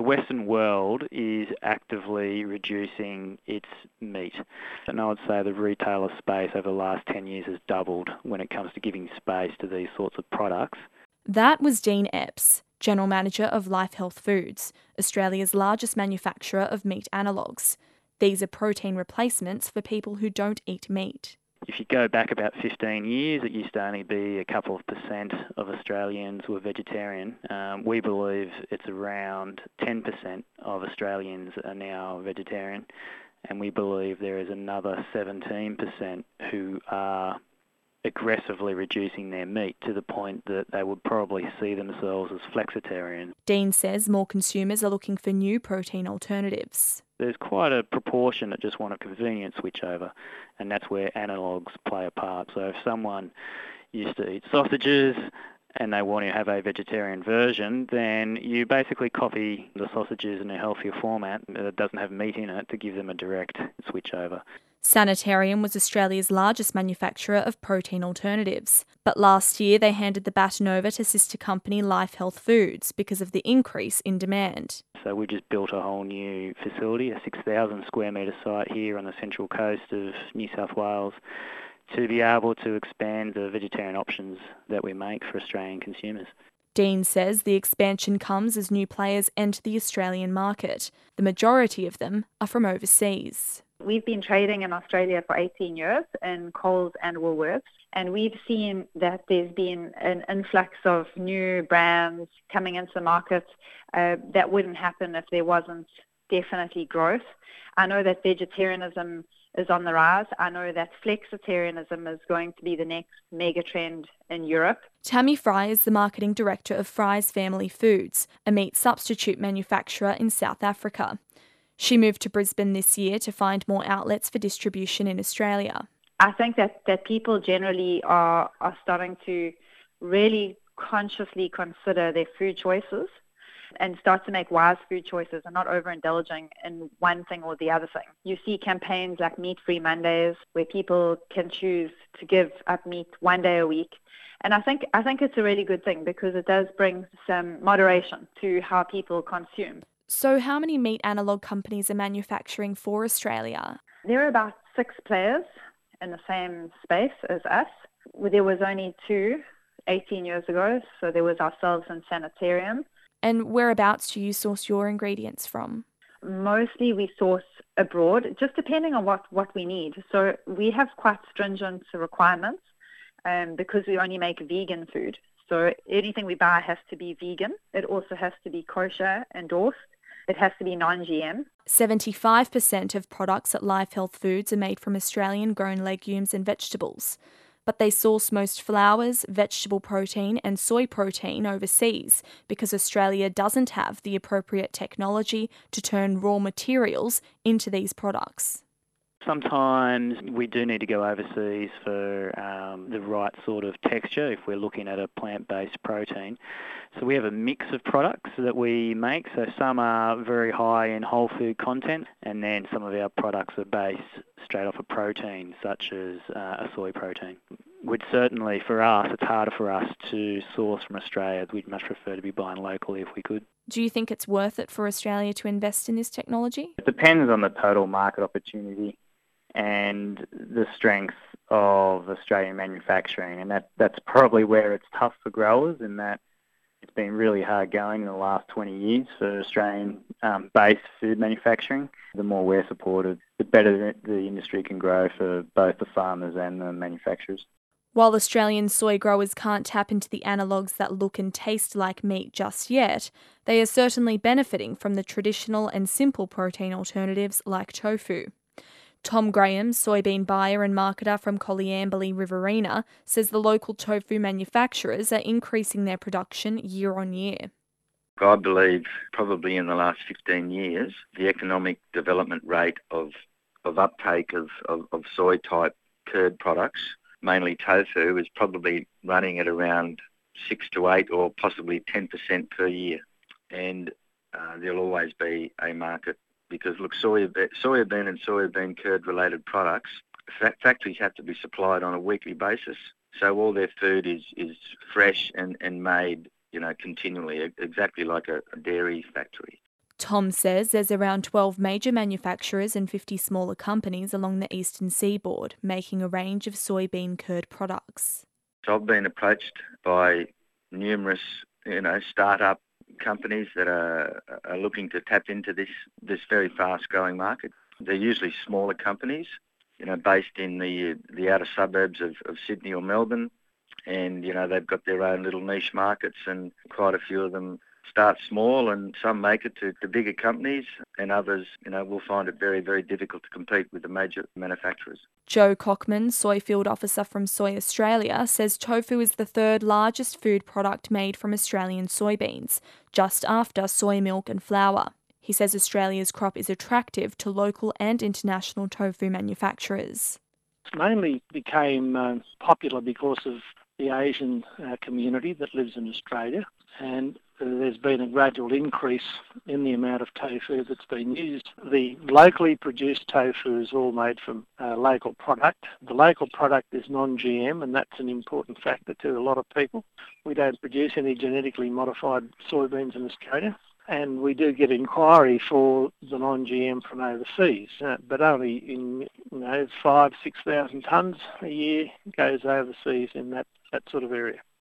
Western world is actively reducing its meat. And I would say the retailer space over the last 10 years has doubled when it comes to giving space to these sorts of products. That was Dean Epps, General Manager of Life Health Foods, Australia's largest manufacturer of meat analogues. These are protein replacements for people who don't eat meat. If you go back about 15 years, it used to only be a couple of percent of Australians were vegetarian. We believe it's around 10% of Australians are now vegetarian, and we believe there is another 17% who are aggressively reducing their meat to the point that they would probably see themselves as flexitarian. Dean says more consumers are looking for new protein alternatives. There's quite a proportion that just want a convenient switchover, and that's where analogues play a part. So if someone used to eat sausages and they want to have a vegetarian version, then you basically copy the sausages in a healthier format that doesn't have meat in it to give them a direct switchover. Sanitarium was Australia's largest manufacturer of protein alternatives, but last year they handed the baton over to sister company Life Health Foods because of the increase in demand. So we just built a whole new facility, a 6,000 square metre site here on the central coast of New South Wales, to be able to expand the vegetarian options that we make for Australian consumers. Dean says the expansion comes as new players enter the Australian market. The majority of them are from overseas. We've been trading in Australia for 18 years in Coles and Woolworths, and we've seen that there's been an influx of new brands coming into the market that wouldn't happen if there wasn't definitely growth. I know that vegetarianism is on the rise. I know that flexitarianism is going to be the next mega trend in Europe. Tammy Fry is the marketing director of Fry's Family Foods, a meat substitute manufacturer in South Africa. She moved to Brisbane this year to find more outlets for distribution in Australia. I think that people generally are starting to really consciously consider their food choices and start to make wise food choices and not overindulging in one thing or the other thing. You see campaigns like Meat Free Mondays where people can choose to give up meat one day a week. And I think it's a really good thing because it does bring some moderation to how people consume. So how many meat analogue companies are manufacturing for Australia? There are about 6 players in the same space as us. There was only 2 18 years ago, so there was ourselves and Sanitarium. And whereabouts do you source your ingredients from? Mostly we source abroad, just depending on what we need. So we have quite stringent requirements because we only make vegan food. So anything we buy has to be vegan. It also has to be kosher endorsed. It has to be non-GM. 75% of products at Life Health Foods are made from Australian-grown legumes and vegetables. But they source most flours, vegetable protein and soy protein overseas because Australia doesn't have the appropriate technology to turn raw materials into these products. Sometimes we do need to go overseas for the right sort of texture if we're looking at a plant-based protein. So we have a mix of products that we make. So some are very high in whole food content, and then some of our products are based straight off a protein, such as a soy protein. We'd certainly, for us, it's harder for us to source from Australia. We'd much prefer to be buying locally if we could. Do you think it's worth it for Australia to invest in this technology? It depends on the total market opportunity and the strength of Australian manufacturing, and that's probably where it's tough for growers, in that it's been really hard going in the last 20 years for Australian-based food manufacturing. The more we're supported, the better the industry can grow for both the farmers and the manufacturers. While Australian soy growers can't tap into the analogues that look and taste like meat just yet, they are certainly benefiting from the traditional and simple protein alternatives like tofu. Tom Graham, soybean buyer and marketer from Coleambally Riverina, says the local tofu manufacturers are increasing their production year on year. I believe probably in the last 15 years, the economic development rate of uptake of soy-type curd products, mainly tofu, is probably running at around 6 to 8 or possibly 10% per year. And there'll always be a market because, look, soybean and soybean curd-related products, factories have to be supplied on a weekly basis. So all their food is fresh and made, continually, exactly like a dairy factory. Tom says there's around 12 major manufacturers and 50 smaller companies along the eastern seaboard, making a range of soybean curd products. So I've been approached by numerous, start-up companies that are looking to tap into this very fast-growing market. They're usually smaller companies, based in the outer suburbs of Sydney or Melbourne, and they've got their own little niche markets, and quite a few of them start small, and some make it to bigger companies, and others, will find it very, very difficult to compete with the major manufacturers. Joe Cockman, soy field officer from Soy Australia, says tofu is the third largest food product made from Australian soybeans, just after soy milk and flour. He says Australia's crop is attractive to local and international tofu manufacturers. It mainly became popular because of the Asian community that lives in Australia, and there's been a gradual increase in the amount of tofu that's been used. The locally produced tofu is all made from local product. The local product is non-GM, and that's an important factor to a lot of people. We don't produce any genetically modified soybeans in Australia, and we do get inquiry for the non-GM from overseas, but only in 5,000-6,000 tonnes a year goes overseas in that sort of area.